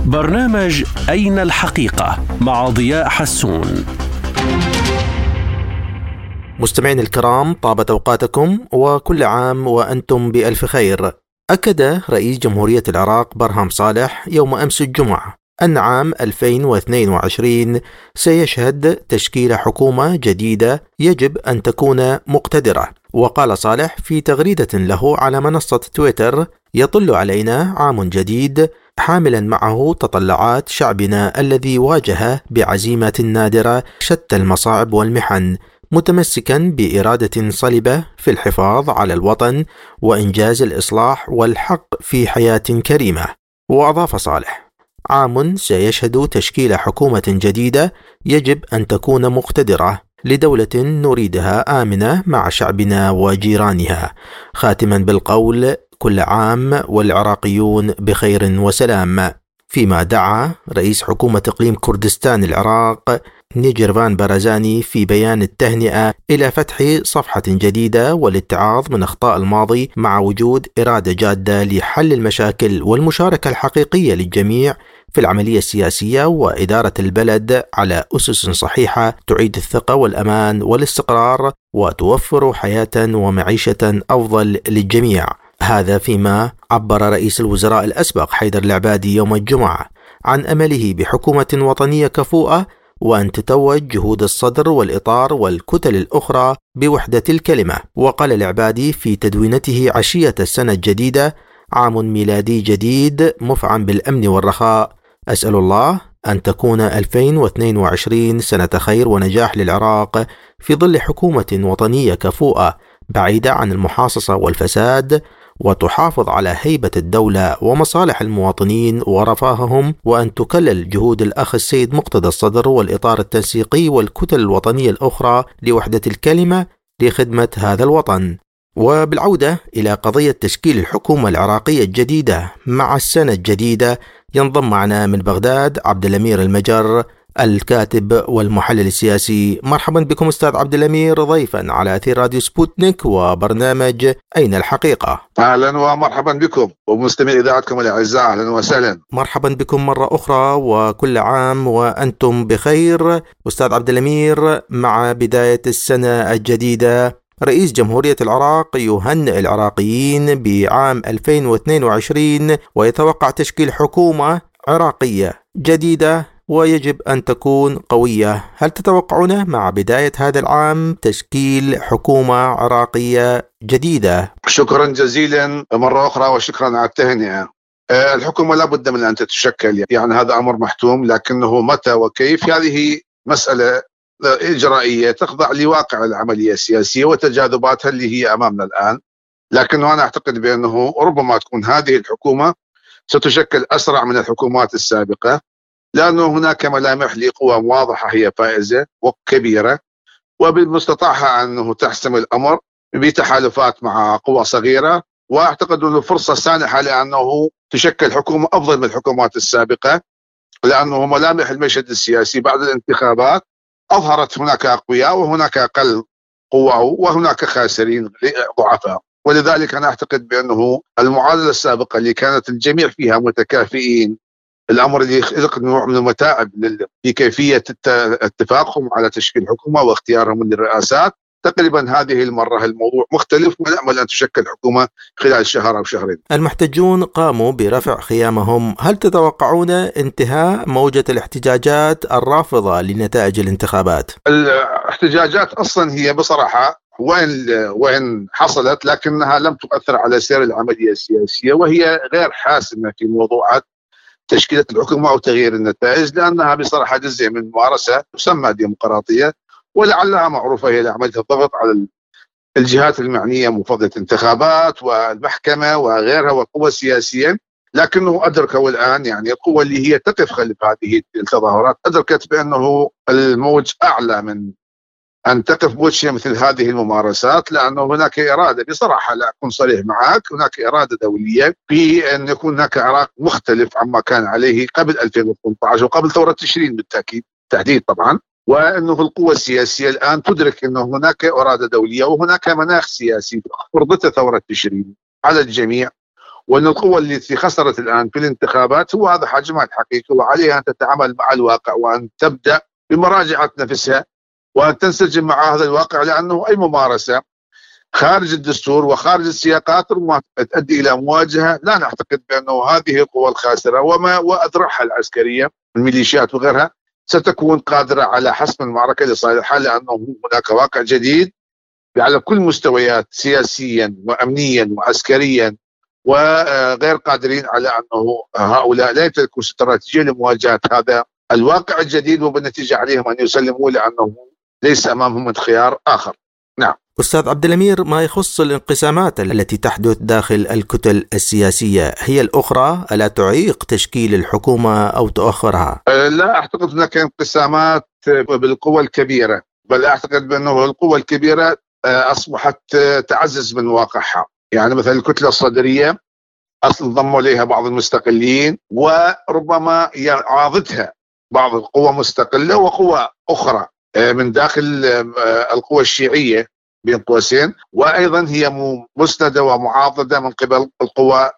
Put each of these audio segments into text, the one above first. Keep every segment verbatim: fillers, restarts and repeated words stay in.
برنامج أين الحقيقة مع ضياء حسون. مستمعين الكرام، طابت أوقاتكم وكل عام وأنتم بألف خير. أكد رئيس جمهورية العراق برهام صالح يوم أمس الجمعة أن عام ألفين واثنين وعشرين سيشهد تشكيل حكومة جديدة يجب أن تكون مقتدرة. وقال صالح في تغريدة له على منصة تويتر: يطل علينا عام جديد حاملا معه تطلعات شعبنا الذي واجه بعزيمة نادرة شتى المصاعب والمحن، متمسكا بإرادة صلبة في الحفاظ على الوطن وإنجاز الإصلاح والحق في حياة كريمة. وأضاف صالح: عام سيشهد تشكيل حكومة جديدة يجب أن تكون مقتدرة لدولة نريدها آمنة مع شعبنا وجيرانها، خاتما بالقول: كل عام والعراقيون بخير وسلام. فيما دعا رئيس حكومة إقليم كردستان العراق نيجيرفان بارزاني في بيان التهنئة إلى فتح صفحة جديدة والاتعاظ من أخطاء الماضي مع وجود إرادة جادة لحل المشاكل والمشاركة الحقيقية للجميع في العملية السياسية وإدارة البلد على أسس صحيحة تعيد الثقة والأمان والاستقرار وتوفر حياة ومعيشة أفضل للجميع. هذا فيما عبر رئيس الوزراء الأسبق حيدر العبادي يوم الجمعة عن أمله بحكومة وطنية كفؤة، وأن تتوج جهود الصدر والإطار والكتل الأخرى بوحدة الكلمة. وقال العبادي في تدوينته عشية السنة الجديدة: عام ميلادي جديد مفعم بالأمن والرخاء، أسأل الله أن تكون ألفين واثنين وعشرين سنة خير ونجاح للعراق في ظل حكومة وطنية كفؤة بعيدة عن المحاصصة والفساد، وتحافظ على هيبة الدولة ومصالح المواطنين ورفاههم، وأن تكلل جهود الأخ السيد مقتدى الصدر والإطار التنسيقي والكتل الوطنية الأخرى لوحدة الكلمة لخدمة هذا الوطن. وبالعودة إلى قضية تشكيل الحكومة العراقية الجديدة مع السنة الجديدة، ينضم معنا من بغداد عبد الأمير المجر الكاتب والمحلل السياسي. مرحبا بكم أستاذ عبد الأمير ضيفا على أثير راديو سبوتنيك وبرنامج أين الحقيقة. أهلا ومرحبا بكم ومستمعي إذاعتكم الأعزاء، أهلا وسهلا. مرحبا بكم مرة أخرى وكل عام وأنتم بخير. أستاذ عبد الأمير، مع بداية السنة الجديدة رئيس جمهورية العراق يهنئ العراقيين بعام ألفين واثنين وعشرين ويتوقع تشكيل حكومة عراقية جديدة ويجب أن تكون قوية. هل تتوقعون مع بداية هذا العام تشكيل حكومة عراقية جديدة؟ شكرا جزيلا مرة أخرى وشكرا على التهنئة. الحكومة لا بد من أن تتشكل، يعني هذا أمر محتوم، لكنه متى وكيف هذه مسألة إجرائية تخضع لواقع العملية السياسية وتجاذباتها اللي هي أمامنا الآن. لكنه أنا أعتقد بأنه ربما تكون هذه الحكومة ستشكل أسرع من الحكومات السابقة، لأنه هناك ملامح لقوى واضحة هي فائزة وكبيرة، وبالمستطاعها أنه تحسم الأمر بتحالفات مع قوى صغيرة. وأعتقد أنه فرصة سانحة لأنه تشكل حكومة أفضل من الحكومات السابقة، لأنه ملامح المشهد السياسي بعد الانتخابات أظهرت هناك أقوياء وهناك أقل قوة وهناك خاسرين ضعفاء. ولذلك أنا أعتقد بأنه المعادلة السابقة اللي كانت الجميع فيها متكافئين، الأمر اللي يخلق نوع من المتاعب في كيفية اتفاقهم على تشكيل حكومة واختيارهم للرئاسات، تقريبا هذه المرة الموضوع مختلف، ونأمل أن تشكل حكومة خلال شهر أو شهرين. المحتجون قاموا برفع خيامهم، هل تتوقعون انتهاء موجة الاحتجاجات الرافضة لنتائج الانتخابات؟ الاحتجاجات أصلا هي بصراحة وين وين حصلت، لكنها لم تؤثر على سير العملية السياسية، وهي غير حاسمة في موضوعات تشكيلة الحكومة أو تغيير النتائج، لأنها بصراحة جزء من ممارسة تسمى ديمقراطية، ولعلها معروفة هي عملية الضغط على الجهات المعنية مفوضية الانتخابات والمحكمة وغيرها والقوى السياسية. لكنه أدركوا الآن، يعني القوى اللي هي تقف خلف هذه التظاهرات أدركت بأنه الموج أعلى من أن تقف بوجه مثل هذه الممارسات، لأنه هناك إرادة، بصراحة لا أكون صريح معك، هناك إرادة دولية في أن يكون هناك عراق مختلف عما كان عليه قبل ألفين وثمانية عشر وقبل ثورة تشرين بالتأكيد تحديد طبعا، وأنه القوى السياسية الآن تدرك أنه هناك إرادة دولية وهناك مناخ سياسي فرضته ثورة تشرين على الجميع، وأن القوى التي خسرت الآن في الانتخابات هو هذا حجمها الحقيقي، وعليها أن تتعامل مع الواقع وأن تبدأ بمراجعة نفسها وأن تنسجم مع هذا الواقع، لأنه أي ممارسة خارج الدستور وخارج السياقات ربما تؤدي إلى مواجهة. لا نعتقد بأنه هذه القوى الخاسرة وما وأذرعها العسكرية الميليشيات وغيرها ستكون قادرة على حسم المعركة لصالحها، لأنه هناك واقع جديد على كل مستويات سياسيا وأمنيا وعسكريا، وغير قادرين على أنه هؤلاء لا يمتلكوا استراتيجية لمواجهة هذا الواقع الجديد، وبالنتيجة عليهم أن يسلموا لأنه ليس أمامهم من خيار آخر. نعم أستاذ عبد الأمير، ما يخص الانقسامات التي تحدث داخل الكتل السياسية هي الأخرى ألا تعيق تشكيل الحكومة أو تؤخرها؟ لا أعتقد هناك انقسامات بالقوى الكبيرة، بل أعتقد بأنه القوى الكبيرة أصبحت تعزز من واقعها. يعني مثلا الكتلة الصدرية أصلا ضموا إليها بعض المستقلين، وربما يعاضدها بعض القوى مستقلة وقوى أخرى من داخل القوى الشيعية بين قوسين، وأيضا هي مسندة ومعاضدة من قبل القوى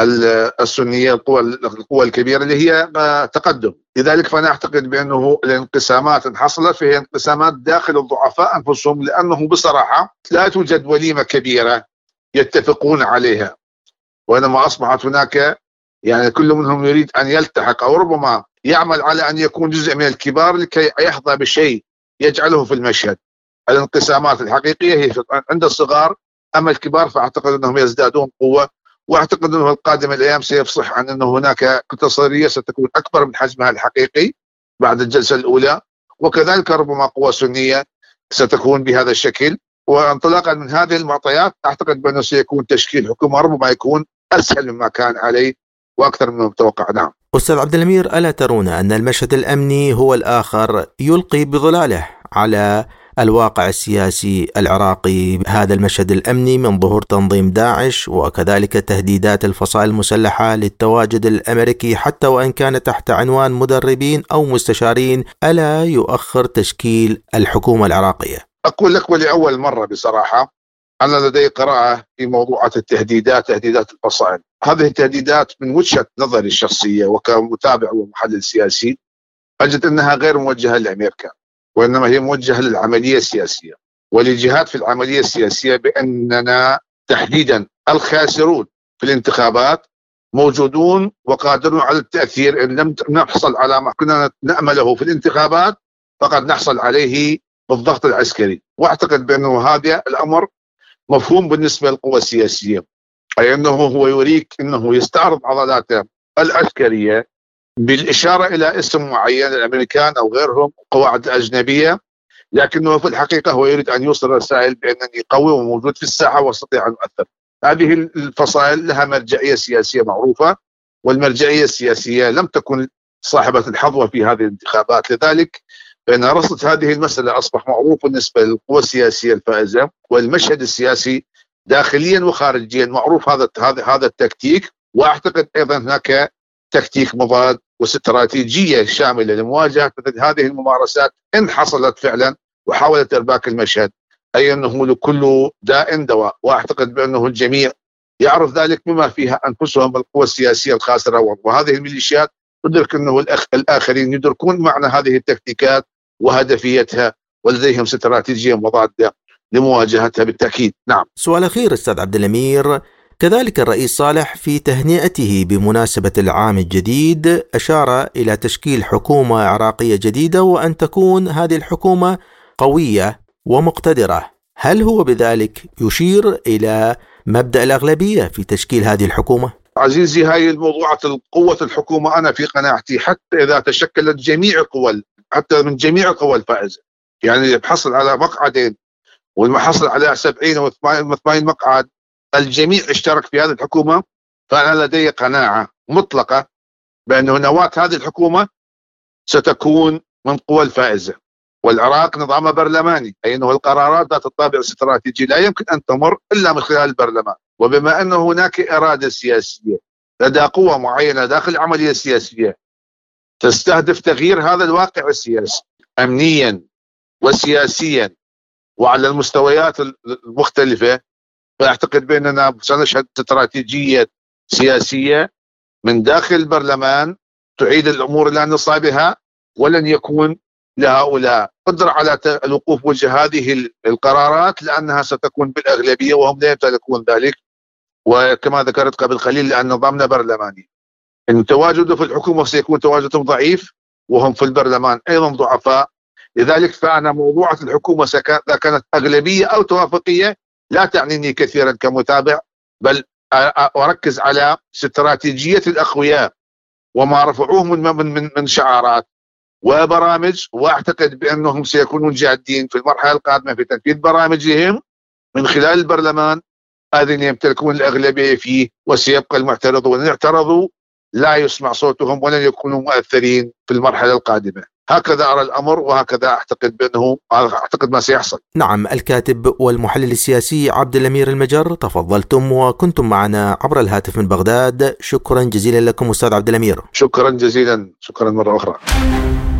السنية، القوى القوى الكبيرة اللي هي تقدم. لذلك فأنا أعتقد بأنه الانقسامات إن حصلت فهي انقسامات داخل الضعفاء أنفسهم، لأنه بصراحة لا توجد وليمة كبيرة يتفقون عليها، وإنما أصبحت هناك يعني كل منهم يريد أن يلتحق أو ربما يعمل على أن يكون جزء من الكبار لكي يحظى بشيء يجعله في المشهد. الانقسامات الحقيقية هي عند الصغار، أما الكبار فأعتقد أنهم يزدادون قوة، وأعتقد أنه القادم الأيام سيفصح عن أنه هناك كتلة صدرية ستكون أكبر من حجمها الحقيقي بعد الجلسة الأولى، وكذلك ربما قوى سنية ستكون بهذا الشكل. وانطلاقا من هذه المعطيات أعتقد بأنه سيكون تشكيل حكومة ربما يكون أسهل مما كان عليه وأكثر من المتوقع. نعم أستاذ عبد الأمير، ألا ترون أن المشهد الأمني هو الآخر يلقي بظلاله على الواقع السياسي العراقي؟ هذا المشهد الأمني من ظهور تنظيم داعش وكذلك تهديدات الفصائل المسلحة للتواجد الأمريكي حتى وإن كان تحت عنوان مدربين أو مستشارين، ألا يؤخر تشكيل الحكومة العراقية؟ أقول لك ولأول مرة بصراحة أنا لدي قراءة في موضوعات التهديدات، تهديدات الفصائل. هذه التهديدات من وجهة نظري الشخصية وكمتابع ومحلل سياسي أجد أنها غير موجهة لأمريكا، وإنما هي موجهة للعملية السياسية ولجهات في العملية السياسية، بأننا تحديدا الخاسرون في الانتخابات موجودون وقادرون على التأثير. إن لم نحصل على ما كنا نأمله في الانتخابات فقد نحصل عليه بالضغط العسكري. وأعتقد بأنه هذا الأمر مفهوم بالنسبة للقوى السياسية، أي أنه هو يريك أنه يستعرض عضلاته العسكرية بالإشارة إلى اسم معين، الأمريكان أو غيرهم قواعد أجنبية، لكنه في الحقيقة هو يريد أن يوصل رسائل بأنني قوي وموجود في الساحة واستطيع أن أؤثر. هذه الفصائل لها مرجعية سياسية معروفة، والمرجعية السياسية لم تكن صاحبة الحظوة في هذه الانتخابات. لذلك فإن رصد هذه المسألة أصبح معروف بالنسبة للقوى السياسية الفائزة، والمشهد السياسي داخليا وخارجيا معروف هذا هذا هذا التكتيك. وأعتقد أيضا هناك تكتيك مضاد واستراتيجية شاملة لمواجهة مثل هذه الممارسات إن حصلت فعلا وحاولت إرباك المشهد، أي أنه لكل داء دواء. وأعتقد بأنه الجميع يعرف ذلك بما فيها أنفسهم القوى السياسية الخاسرة، وهذه الميليشيات تدرك أنه الأخ الآخرين يدركون معنى هذه التكتيكات وهدفيتها، ولديهم استراتيجية مضادة لمواجهتها بالتأكيد. نعم. سؤال أخير أستاذ عبد الأمير، كذلك الرئيس صالح في تهنئته بمناسبة العام الجديد أشار إلى تشكيل حكومة عراقية جديدة وأن تكون هذه الحكومة قوية ومقتدرة. هل هو بذلك يشير إلى مبدأ الأغلبية في تشكيل هذه الحكومة؟ عزيزي، هاي الموضوعات قوة الحكومة أنا في قناعتي حتى إذا تشكلت جميع القوى حتى من جميع القوى الفائزة، يعني بحصل على مقعدين والمحصل على سبعين أو ثمانين مقعد الجميع اشترك في هذه الحكومة، فأنا لدي قناعة مطلقة بأن نواة هذه الحكومة ستكون من قوى الفائزة. والعراق نظام برلماني، أي أنه القرارات ذات الطابع الاستراتيجي لا يمكن أن تمر إلا من خلال البرلمان. وبما أنه هناك إرادة سياسية لدى قوة معينة داخل العملية السياسية تستهدف تغيير هذا الواقع السياسي أمنيا وسياسيا وعلى المستويات المختلفة، فأعتقد بأننا سنشهد استراتيجية سياسية من داخل البرلمان تعيد الأمور إلى نصابها، ولن يكون لهؤلاء قدرة على الوقوف وجه هذه القرارات لأنها ستكون بالأغلبية وهم لا يمتلكون ذلك. وكما ذكرت قبل قليل لأن نظامنا برلماني، إن تواجده في الحكومة سيكون تواجدهم ضعيف وهم في البرلمان أيضا ضعفاء. لذلك فأنا موضوعة الحكومة إذا كانت أغلبية أو توافقية لا تعنيني كثيرا كمتابع، بل أركز على استراتيجية الأقوياء وما رفعوه من من من شعارات وبرامج، واعتقد بأنهم سيكونون جادين في المرحلة القادمة في تنفيذ برامجهم من خلال البرلمان الذين يمتلكون الأغلبية فيه، وسيبقى المعترضون وإن اعترضوا لا يسمع صوتهم ولن يكونوا مؤثرين في المرحلة القادمة. هكذا أرى الأمر وهكذا أعتقد بأنه أعتقد ما سيحصل. نعم، الكاتب والمحلل السياسي عبد الأمير المجر، تفضلتم وكنتم معنا عبر الهاتف من بغداد. شكرا جزيلا لكم أستاذ عبد الأمير. شكرا جزيلا، شكرا مرة أخرى.